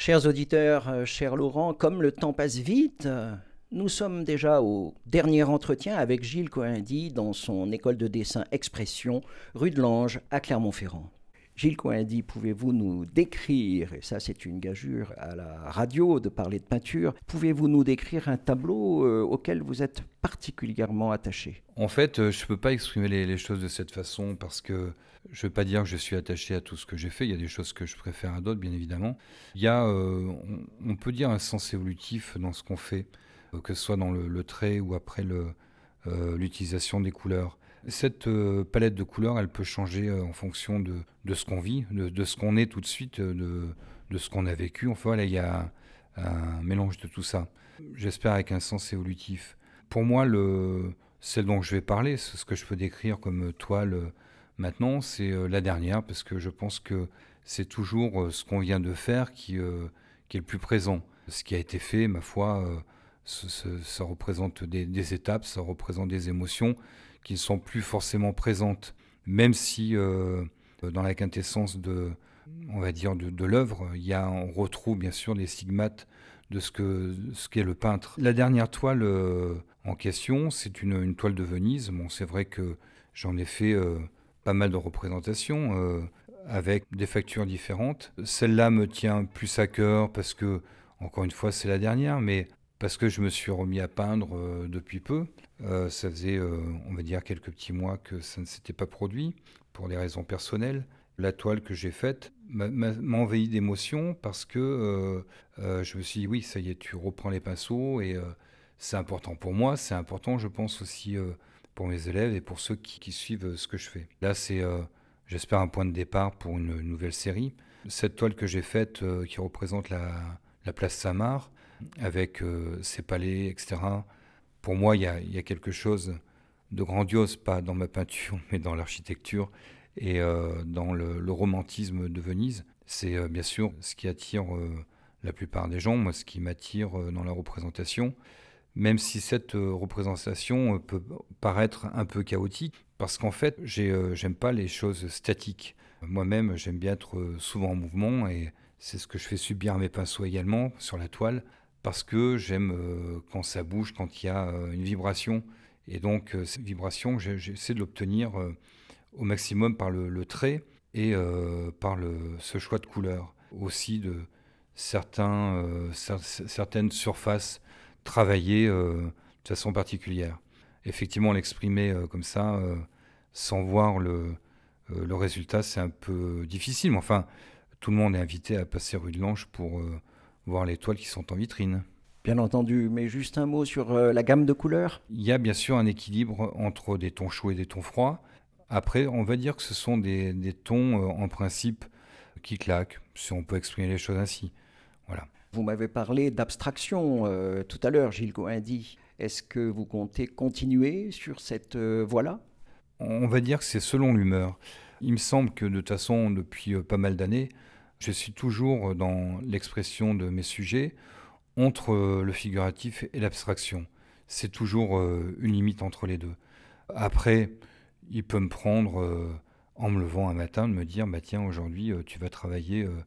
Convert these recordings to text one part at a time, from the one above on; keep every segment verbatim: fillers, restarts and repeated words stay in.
Chers auditeurs, euh, cher Laurent, comme le temps passe vite, euh, nous sommes déjà au dernier entretien avec Gilles Coindy dans son école de dessin Expression, rue de Lange, à Clermont-Ferrand. Gilles Coindy, pouvez-vous nous décrire, et ça c'est une gageure à la radio de parler de peinture, pouvez-vous nous décrire un tableau euh, auquel vous êtes particulièrement attaché? En fait, euh, je ne peux pas exprimer les, les choses de cette façon parce que je ne veux pas dire que je suis attaché à tout ce que j'ai fait. Il y a des choses que je préfère à d'autres, bien évidemment. Il y a, euh, on, on peut dire, un sens évolutif dans ce qu'on fait, euh, que ce soit dans le, le trait ou après le, euh, l'utilisation des couleurs. Cette euh, palette de couleurs, elle peut changer euh, en fonction de, de ce qu'on vit, de, de ce qu'on est tout de suite, euh, de, de ce qu'on a vécu. Enfin, voilà, il y a un mélange de tout ça. J'espère avec un sens évolutif. Pour moi, le, celle dont je vais parler, ce que je peux décrire comme toile euh, maintenant, c'est euh, la dernière, parce que je pense que c'est toujours euh, ce qu'on vient de faire qui, euh, qui est le plus présent. Ce qui a été fait, ma foi, euh, ce- ce- ça représente des, des étapes, ça représente des émotions qui ne sont plus forcément présentes, même si euh, dans la quintessence de, on va dire, de, de l'œuvre, il y a, on retrouve bien sûr les stigmates de ce que ce qu'est le peintre. La dernière toile euh, en question, c'est une, une toile de Venise. Bon, c'est vrai que j'en ai fait euh, pas mal de représentations euh, avec des factures différentes. Celle-là me tient plus à cœur parce que, encore une fois, c'est la dernière, mais parce que je me suis remis à peindre euh, depuis peu. Euh, ça faisait, euh, on va dire, quelques petits mois que ça ne s'était pas produit pour des raisons personnelles. La toile que j'ai faite m'a m'a- m'a envahi d'émotions parce que euh, euh, je me suis dit, oui, ça y est, tu reprends les pinceaux et euh, c'est important pour moi, c'est important, je pense aussi euh, pour mes élèves et pour ceux qui, qui suivent euh, ce que je fais. Là, c'est, euh, j'espère, un point de départ pour une nouvelle série. Cette toile que j'ai faite euh, qui représente la, la place Saint-Marc avec euh, ses palais, et cetera. Pour moi, il y a, il y a quelque chose de grandiose, pas dans ma peinture, mais dans l'architecture et euh, dans le, le romantisme de Venise. C'est euh, bien sûr ce qui attire euh, la plupart des gens, moi ce qui m'attire euh, dans la représentation, même si cette euh, représentation euh, peut paraître un peu chaotique, parce qu'en fait, j'ai, euh, j'aime pas les choses statiques. Moi-même, j'aime bien être euh, souvent en mouvement, et c'est ce que je fais subir à mes pinceaux également sur la toile, parce que j'aime euh, quand ça bouge, quand il y a euh, une vibration. Et donc, euh, cette vibration, j'ai- j'essaie de l'obtenir euh, au maximum par le, le trait et euh, par le, ce choix de couleurs. Aussi de certains, euh, cer- certaines surfaces travaillées euh, de façon particulière. Effectivement, l'exprimer euh, comme ça, euh, sans voir le, euh, le résultat, c'est un peu difficile. Mais enfin, tout le monde est invité à passer rue de Lange pour euh, voir les toiles qui sont en vitrine. Bien entendu, mais juste un mot sur euh, la gamme de couleurs. Il y a bien sûr un équilibre entre des tons chauds et des tons froids. Après, on va dire que ce sont des, des tons euh, en principe qui claquent, si on peut exprimer les choses ainsi. Voilà. Vous m'avez parlé d'abstraction euh, tout à l'heure, Gilles Coindy. Est-ce que vous comptez continuer sur cette euh, voie-là? On va dire que c'est selon l'humeur. Il me semble que de toute façon, depuis euh, pas mal d'années, je suis toujours dans l'expression de mes sujets entre euh, le figuratif et l'abstraction. C'est toujours euh, une limite entre les deux. Après, il peut me prendre euh, en me levant un matin de me dire bah tiens aujourd'hui euh, tu vas travailler euh,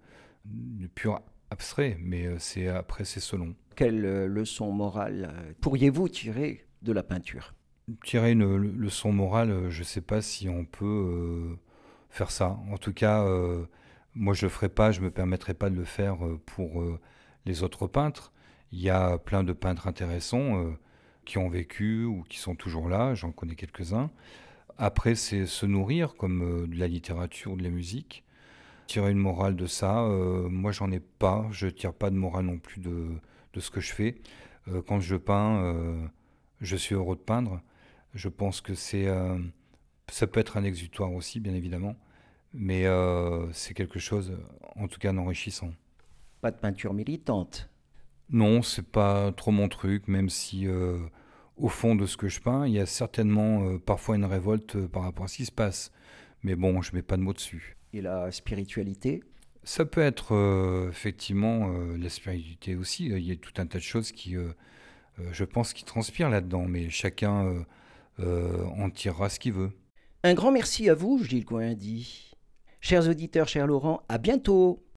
du pur abstrait, mais euh, c'est après c'est selon. Quelle euh, leçon morale euh, pourriez-vous tirer de la peinture? Tirer une le- leçon morale, euh, je sais pas si on peut euh, faire ça. En tout cas, euh, moi je le ferai pas, je me permettrai pas de le faire euh, pour euh, les autres peintres. Il y a plein de peintres intéressants euh, qui ont vécu ou qui sont toujours là, j'en connais quelques-uns. Après, c'est se nourrir comme euh, de la littérature ou de la musique. Tirer une morale de ça, euh, moi j'en ai pas. Je tire pas de morale non plus de, de ce que je fais. Euh, quand je peins, euh, je suis heureux de peindre. Je pense que c'est, euh, ça peut être un exutoire aussi, bien évidemment, mais euh, c'est quelque chose, en tout cas, d'enrichissant. Pas de peinture militante. Non, c'est pas trop mon truc, même si euh, au fond de ce que je peins, il y a certainement euh, parfois une révolte euh, par rapport à ce qui se passe. Mais bon, je mets pas de mots dessus. Et la spiritualité? Ça peut être euh, effectivement euh, la spiritualité aussi. Il y a tout un tas de choses qui, euh, euh, je pense, qui transpirent là-dedans, mais chacun euh, euh, en tirera ce qu'il veut. Un grand merci à vous, Gilles Coindy. Chers auditeurs, cher Laurent, à bientôt.